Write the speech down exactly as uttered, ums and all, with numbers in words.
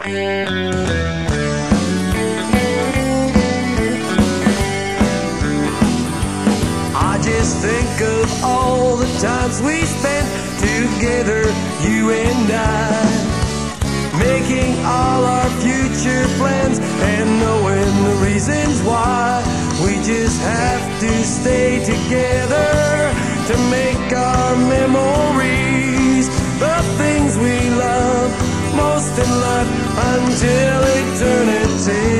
I just think of all the times we spent together, you and I, making all our future plans and knowing the reasons why. We just have to stay together to make our memories, the things we love most in life until eternity.